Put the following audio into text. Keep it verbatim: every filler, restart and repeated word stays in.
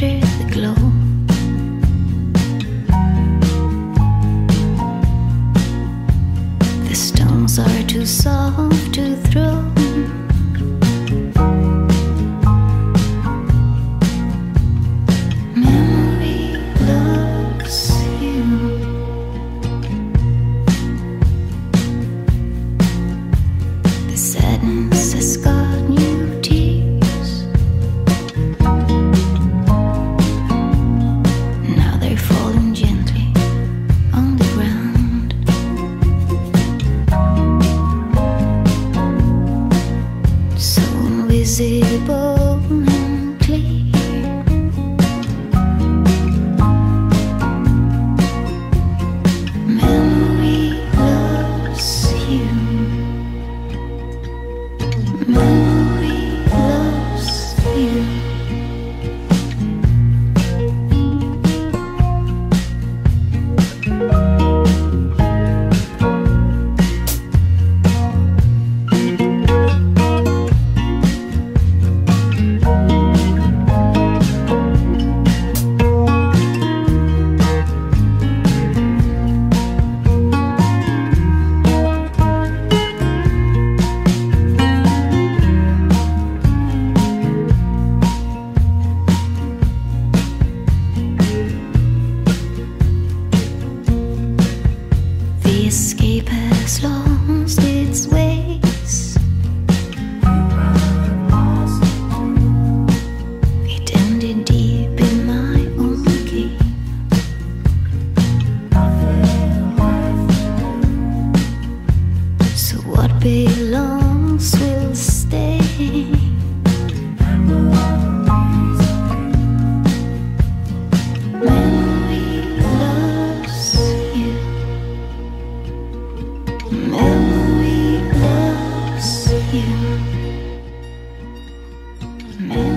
after the glow. The stones are too soft to throw. Memory loves you. The sadness has got new tears. Now they're falling gently on the ground. So invisible and clear. Memory loves you. Memory loves you. The escape has lost its ways. It ended deep in my own cave. So what belongs will stay. Memory loves you. Memory loves you. Memory